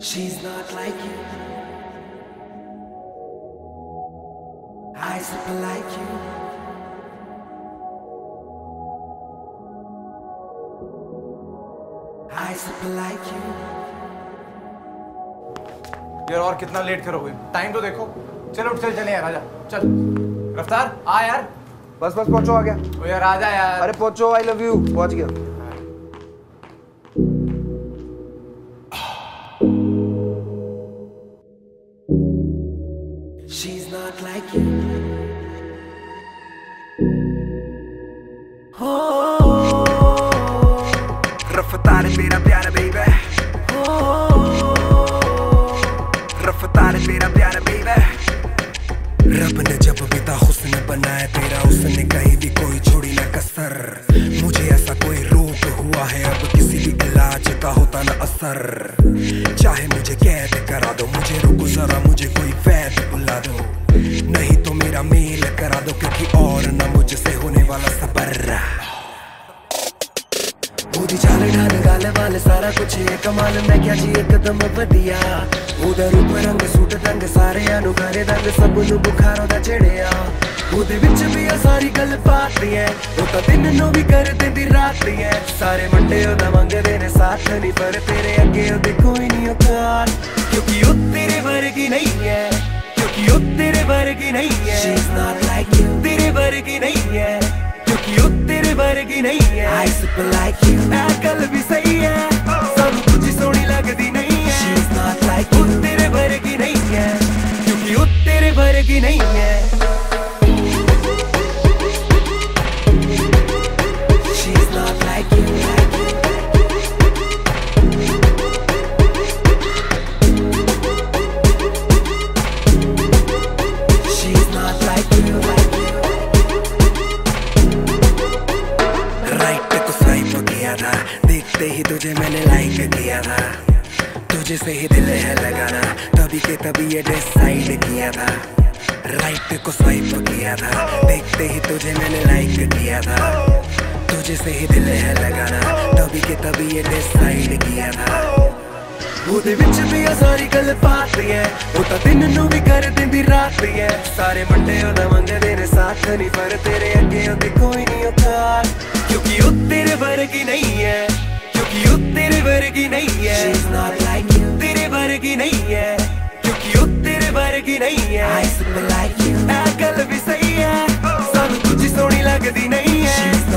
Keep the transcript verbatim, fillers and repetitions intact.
She's not like you. I super like you. I super like you. यार और कितना late करोगे? Time तो देखो। चलो उठ चल चले यार, आजा चल। रफ्तार आ यार। बस बस पहुंचो, आ गया। ओ यार आजा यार। अरे पहुंचो, आई लव यू। पहुंच गया। She's not like you. Oh, रफ्तार मेरा प्यारा बेबी, oh, रफ्तार मेरा प्यारा बेबी। रब ने जब बेटा हुस्न बनाया तेरा, उसने कहीं भी कोई छोड़ी ना कसर। मुझे ऐसा कोई रोग हुआ है अब किसी भी इलाज का होता ना असर। चाहे मुझे कैद करा दो, मुझे रुको जरा, मुझे कोई वैद बुला दो, नहीं तो मेरा मेल करा दो, क्योंकि और ना मुझसे होने वाला सबर। ਉਹਦੀ ਚਾਲ ਢਾਲ ਗੱਲ ਵਾਲ ਸਾਰਾ ਕੁਛ ਇਹ ਕਮਾਲ, ਮੈਂ ਕਿਹਾ ਜੀ ਇੱਕਦਮ ਵਧੀਆ। ਉਹਦਾ ਰੂਪ ਰੰਗ ਸੂਟ ਰੰਗ ਸਾਰਿਆਂ ਨੂੰ ਘਰੇ ਰੰਗ, ਸਭ ਨੂੰ ਬੁਖਾਰ ਉਹਦਾ ਚੜਿਆ। ਉਹਦੇ ਵਿੱਚ ਵੀ ਆ ਸਾਰੀ ਗੱਲ ਪਾਤੀ ਐ, ਉਹ ਤਾਂ ਦਿਨ ਨੂੰ ਵੀ ਕਰ ਦਿੰਦੀ ਰਾਤ ਐ। ਸਾਰੇ ਮੁੰਡੇ ਉਹਦਾ ਮੰਗਦੇ ਨੇ ਸਾਥ ਨਹੀਂ, ਪਰ ਤੇਰੇ ਅੱਗੇ ਉਹਦੇ ਕੋਈ ਨਹੀਂ ਔਕਾਤ, ਕਿਉਂਕਿ ਉਹ ਤੇਰੇ ਵਰਗੀ ਨਹੀਂ ਐ, ਕਿਉਂਕਿ ਉਹ ਤੇਰੇ ਵਰਗੀ ਨਹੀਂ ਐ। She's not like you, ਤੇਰੇ ਵਰਗੀ ਨਹੀਂ ਐ, क्योंकि वो तेरे वर्गी नहीं है। I super like you, मैं कल भी सही है, सब कुछ सोनी लगती नहीं है। She's not like you, वो तेरे वर्गी नहीं है, क्योंकि वो तेरे वर्गी नहीं है। She's not like you, like you, she's not like you, like you। Right को स्वाइप किया था, देखते ही तुझे मैंने लाइक किया था, तुझे से ही दिल है लगाना, तभी के तभी ये डिसाइड किया था। राइट को स्वाइप किया था, देखते ही तुझे मैंने लाइक किया था, तुझे से ही दिल है लगाना, तभी के तभी ये डिसाइड किया था। ਉਹਦੇ ਵਿੱਚ ਵੀ ਆ ਸਾਰੀ ਗੱਲ ਪਾਤੀ ਐ, ਉਹ ਤਾਂ ਦਿਨ ਨੂੰ ਵੀ ਕਰ ਦਿੰਦੀ ਰਾਤ ਐ। ਸਾਰੇ ਮੁੰਡੇ ਉਹਦਾ ਮੰਗਦੇ ਨੇ ਸਾਥ ਨਹੀਂ, ਪਰ ਤੇਰੇ ਅੱਗੇ ਉਹਦੇ ਕੋਈ ਨਹੀਂ ਔਕਾਤ, ਕਿਉਂਕਿ ਉਹ ਤੇਰੇ ਵਰਗੀ ਨਹੀਂ ਐ, ਕਿਉਂਕਿ ਉਹ ਤੇਰੇ ਵਰਗੀ ਨਹੀਂ ਐ। She's not like you, ਤੇਰੇ ਵਰਗੀ ਨਹੀਂ ਐ, ਕਿਉਂਕਿ ਉਹ ਤੇਰੇ ਵਰਗੀ ਨਹੀਂ ਐ। I super like you, ਇਹ ਗੱਲ ਵੀ ਸਹੀ ਐ, ਸਾਨੂੰ ਕੁਝ ਸੋਹਣੀ ਲੱਗਦੀ ਨਹੀਂ ਐ।